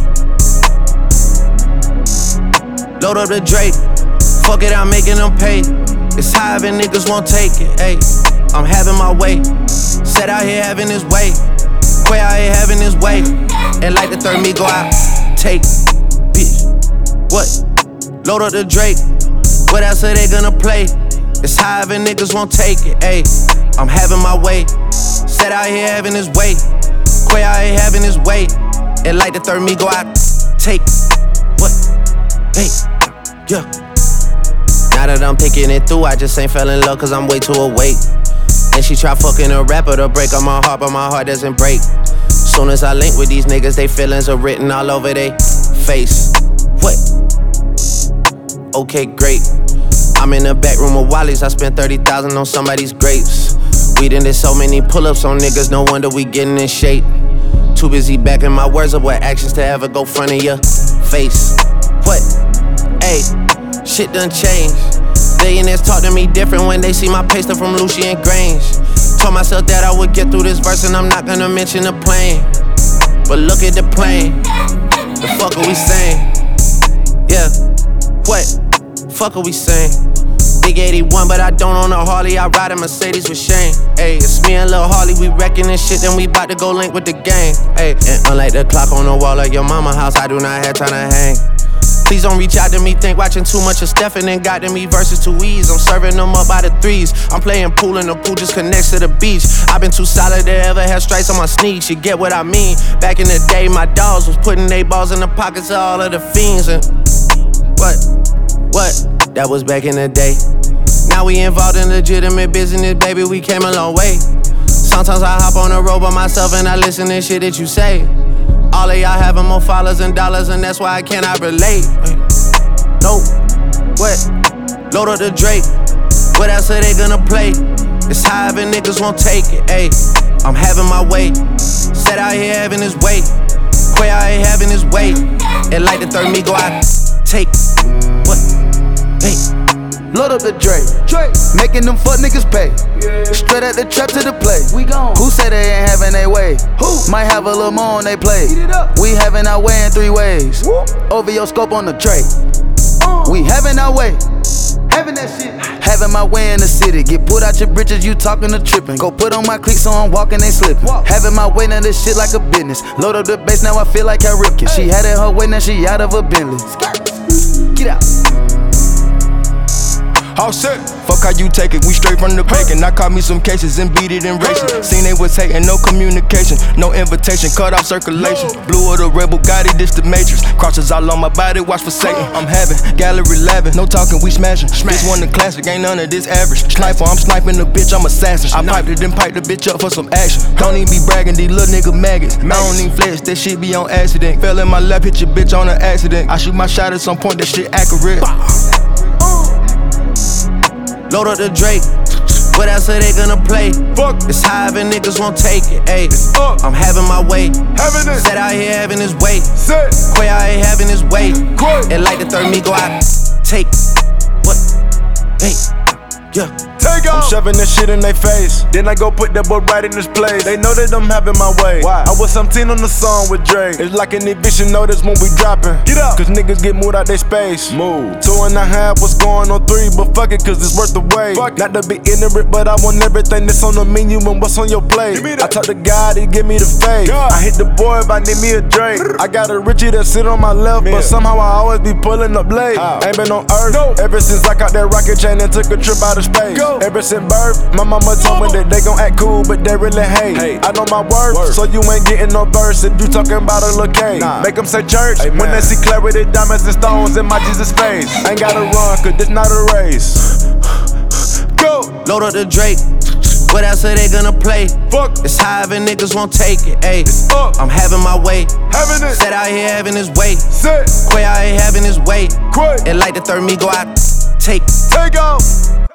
Load up the Drake, fuck it, I'm making them pay. It's high and niggas won't take it, ayy. I'm having my way, set out here having his way. Quay out here having his way, and like the third me go out, take, bitch, what? Load up the Drake, what else are they gonna play? It's high and niggas won't take it, ayy. I'm having my way, set out here having his way. Quay out here having his way, and like the third me go out, take, what? Hey, yeah. Now that I'm thinking it through, I just ain't fell in love cause I'm way too awake. And she try fucking a rapper to break on my heart, but my heart doesn't break. Soon as I link with these niggas, they feelings are written all over they face. What? Okay, great. I'm in the back room of Wally's, I spent 30,000 on somebody's grapes. We done did so many pull-ups on niggas, no wonder we getting in shape. Too busy backing my words up with actions to ever go front of your face. What? Ayy, shit done changed. Billionaires talk to me different when they see my paste from Lucian Grange. Told myself that I would get through this verse and I'm not gonna mention the plane. But look at the plane. The fuck are we saying? Yeah, what? Fuck are we saying? Big 81, but I don't own a Harley. I ride a Mercedes with Shane. Ayy, it's me and Lil Harley. We wrecking this shit, then we bout to go link with the gang. Ayy, and unlike the clock on the wall of your mama house, I do not have time to hang. Please don't reach out to me, think watching too much of Stephen and got to me versus 2 E's. I'm serving them up by the threes. I'm playing pool and the pool just connects to the beach. I've been too solid to ever have stripes on my sneaks. You get what I mean? Back in the day, my dogs was putting they balls in the pockets of all of the fiends. And what? That was back in the day. Now we involved in legitimate business, baby, we came a long way. Sometimes I hop on the road by myself and I listen to shit that you say. All of y'all having more followers and dollars, and that's why I cannot relate. No, what? Load up the Drake, what else are they gonna play? It's high and niggas won't take it, ayy. I'm having my way, set out here having his way. Quay out here having his way, and like the third me go out, take, what? Hey. Load up the Drake, making them fuck niggas pay. Straight at the trap to the play. We gone. Who say they ain't having their way? Who? Might have a little more on they play. Eat it up. We having our way in 3 ways. Whoop. Over your scope on the Drake. We having our way. Having that shit. Having my way in the city. Get put out your britches, you talking to tripping. Go put on my cleats so I'm walking, they slipping. Walk. Having my way, now this shit like a business. Load up the bass, now I feel like Cal Ripken. She had it her way, now she out of a Bentley. Get out. All set. Fuck how you take it, we straight from the bacon. I caught me some cases and beat it in racing. Seen they was hating, no communication, no invitation, cut off circulation. Blew of the rebel, got it, this the matrix. Crosses all on my body, watch for Satan. I'm having gallery 11, no talking, we smashing. This one the classic, ain't none of this average. Sniper, I'm sniping the bitch, I'm assassin. I piped it, then piped the bitch up for some action. Don't even be bragging, these little nigga maggots. I don't even flex, that shit be on accident. Fell in my lap, hit your bitch on an accident. I shoot my shot at some point, that shit accurate. Load up the Drake, what else are they gonna play? Fuck. It's high and niggas won't take it, ayy. I'm having my way, set out here having his way. Quay out here having his way, and like the third me go out, take, what? Hey, yeah. I'm shoving this shit in their face. Then I go put that boy right in his place. They know that I'm having my way. Why? I was 17 on the song with Drake. It's like an eviction notice when we dropping. Get up. Cause niggas get moved out their space. Move. 2.5 was going on 3, but fuck it, cause it's worth the wait. Not to be ignorant, but I want everything that's on the menu and what's on your plate. I talk to God, he give me the faith. I hit the boy if I need me a Drake. I got a Richie that sit on my left, but somehow I always be pulling up late. Ain't been on earth ever since I caught that rocket chain and took a trip out of space. Ever since birth, my mama told me that they gon' act cool, but they really hate. I know my worth, so you ain't getting no verse if you talking about a little K. Make them say church, when they see clarity, diamonds and stones in my Jesus face. Ain't gotta run, cause this not a race. Go! Load up the Drake, what else are they gonna play? It's high and niggas won't take it, ayy. I'm having my way, set out here having his way. Quay out here having his way, and like the third me go out, take off.